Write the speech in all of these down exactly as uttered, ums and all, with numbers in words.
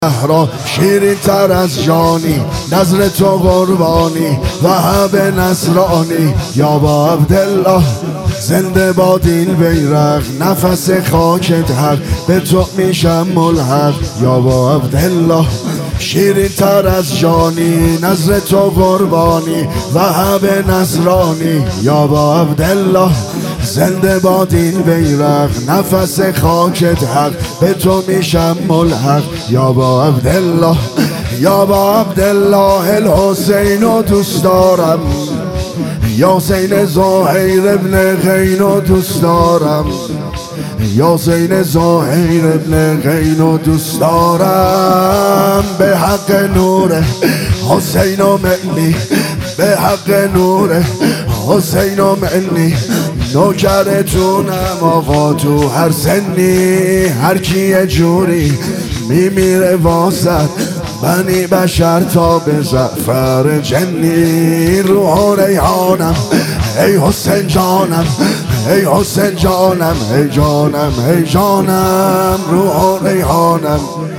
زهرا شیرین تر از جانی، نظر تو قربانی وهب نصرانی. یا با عبدالله زنده باد این بیرق، نفس خاکت حق به تو میشم ملحق. یا با عبدالله شیرین تر از جانی، نظر تو قربانی وهب نصرانی. یا با عبدالله زنده باد این بیرق، نفس خاکت حق به تو میشم ملحق. یا با عبدالله یا با عبدالله الحسین و دوست دارم، یا حسین زهیر ابن غین و دوست دارم، یا حسین زهیر ابن غین و دوست دارم. به حق نور حسین و منی، به حق نور حسین و منی. نوکرتونم آقا تو هر سنی، هر کی جوری میمیره واسد بنی بشر تا به زعفر جنی. روح و ریحانم ای حسین جانم، ای حسین جانم، ای جانم، ای جانم. روح و ریحانم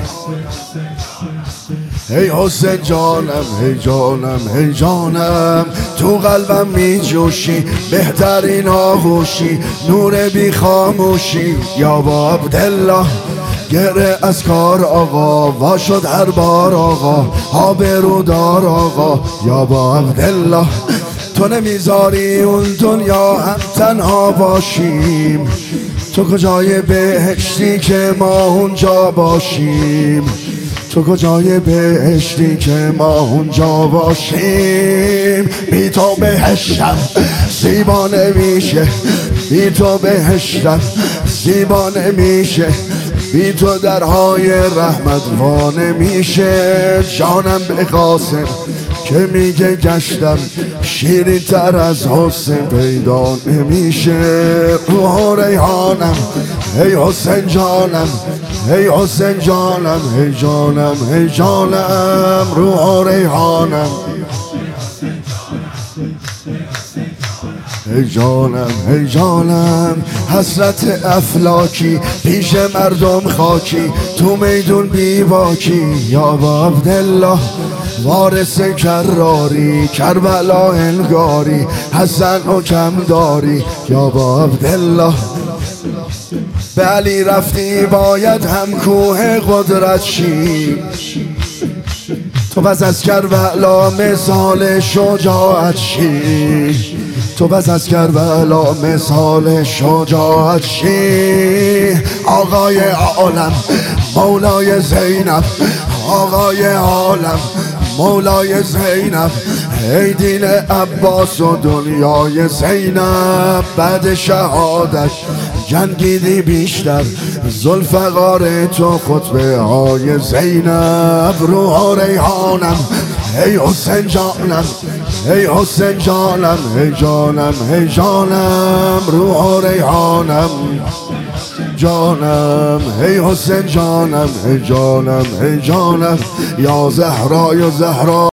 ای حسین جانم، ای جانم، ای جانم. تو قلبم می جوشی بهترین آغوشی، نور بی خاموشی. یا با عبدالله گره از کار آقا، وا شد هر بار آقا، آبرودار آقا. یا با عبدالله تو نمیذاری اون دنیا هم تنها باشیم، تو کجای بهشتی که ما اونجا باشیم، تو کجای بهشتی که ما اونجا باشیم. بی تو بهشتم زیبا نمیشه، بی تو بهشتم زیبا نمیشه، بی تو درهای رحمت وا نمیشه. جانم به قاسم که میگه گشتم شیرین تر از حسین پیدا نمیشه. روح و ریحانم ای حسین جانم، ای حسین جانم، ای جانم، ای جانم. روح و ریحانم ای جانم، ای جانم. حسرت افلاکی پیش مردم خاکی، تو میدون بیواکی. یا با عبدالله وارث کراری، کربلا انگاری، حسن و کم داری. یا با عبدالله به علی رفتی باید هم کوه قدرت شی، تو بس از کربلا مثال شجاعت شی، تو بس از کربلا مثال شجاعت شی. آقای عالم مولای زینب، آقای عالم مولای زینب، ای دین عباس و دنیای زینب. بعد شهادت جنگیدی بیشتر، ذوالفقار تو خطبه های زینب. روح و ریحانم ای حسین جانم، ای حسین جانم، ای جانم، ای جانم. روح و ریحانم جانم، ای حسین جانم، ای جانم، ای جانم. یا زهرا یا زهرا